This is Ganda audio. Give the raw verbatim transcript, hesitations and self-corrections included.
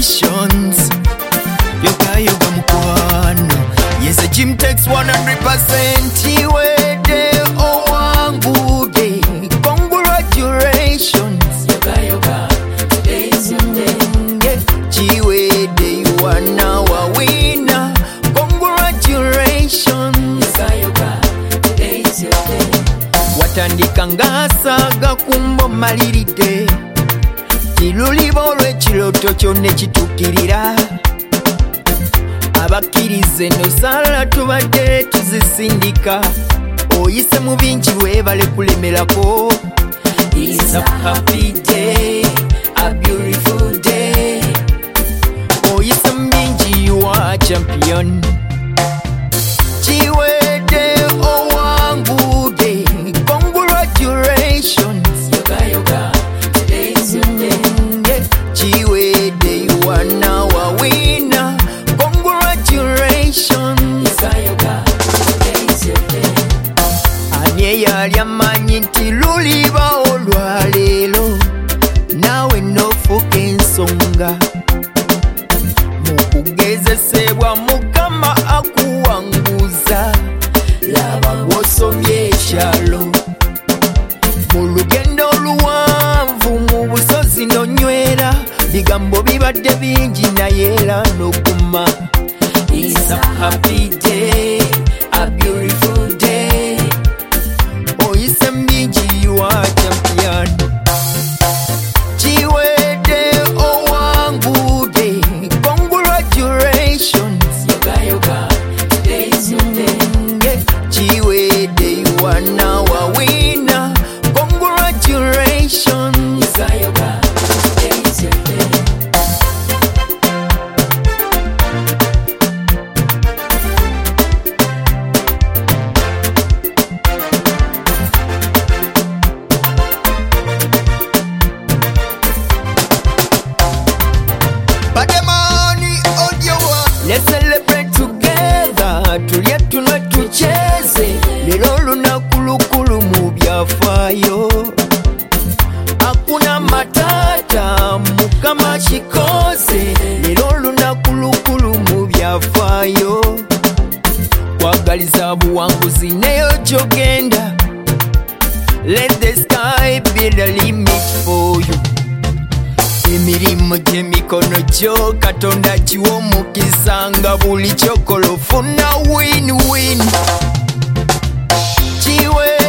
congratulations. Yoga yoga mkwano. Yes, a gym takes one hundred percent. Chiwede owangu de. Congratulations. Yoga yoga, today is your day. Chiwede you are now a winner. Congratulations. Yoga yoga, today is your day. Watandika ngasaga kumbo maliride. Tiluliba olw'ekiroto kyonna kitukirira. Abakkirize nosala tubadde tuzisindika. Oyise mu bingi weebale kulemerako. It's a happy day, a beautiful day. Oyise mu bingi you are champion. Chiwede owangu de. Congratulations. Yoga yoga, today is your day. Chiwede you are now a winner. Congratulations. Yoga yoga, today is your day. Ani eyali amanyi nti luliba olwaleero naawe n'ofuuka ensonga. Mu kugezesebwa Mukama akuwanguza. Laba ng'osomye ekyalo. Mu lugendo oluwanvu mu busozi n'onywera. Bigambo bibadde bingi naye era n'oguma. It's a happy day, a beautiful day. Oyise mu bingi you are champion. Chiwede owangu de. Congratulations. Yoga yoga, today is your day. Chiwede you are now a winner. Congratulations. Yoga yoga, today is your day. Let's celebrate together. Tulye tunywe tucheze. Lero lunaku lukulu mu byafaayo. Hakuna matata, Mukama kikoze. Lero lunaku lukulu mu byafaayo. Kwagaliza buwanguzi neyo gy'ogenda. Let the sky be the limit for you. Emirimu gy'emikono gyo Katonda giwa omukisa nga buli kyokola ofuna win-win. Chiwe